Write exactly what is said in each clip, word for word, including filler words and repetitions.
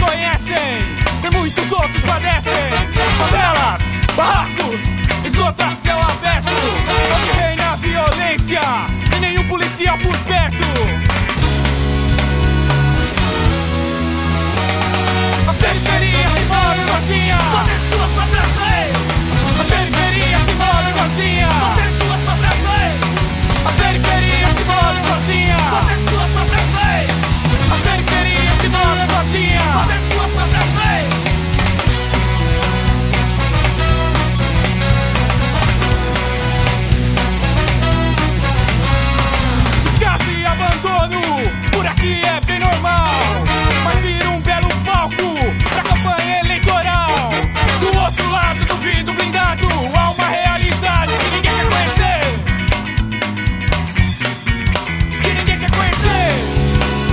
conhecem e muitos outros padecem. Favelas, barracos, esgoto a céu aberto, onde reina a violência e nenhum policial por perto. A periferia se move sozinha, fazendo suas próprias leis. A periferia se move sozinha, fazendo suas próprias leis. A periferia se move sozinha, fazendo suas próprias leis. A periferia se move sozinha, fazendo suas próprias leis. Desgaste e abandono, por aqui é bem normal, mas vira um belo palco pra campanha eleitoral. Do outro lado do vidro blindado há uma realidade que ninguém quer conhecer, que ninguém quer conhecer.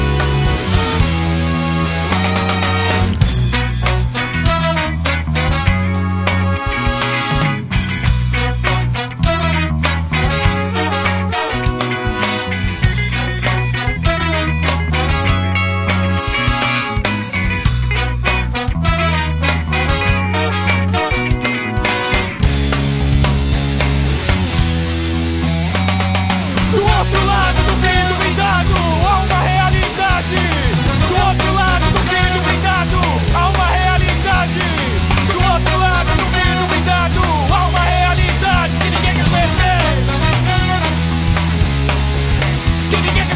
Do outro lado do vidro blindado há uma realidade. Do outro lado do vidro blindado há uma realidade. Do outro lado do vidro blindado há uma realidade que ninguém quer conhecer, que ninguém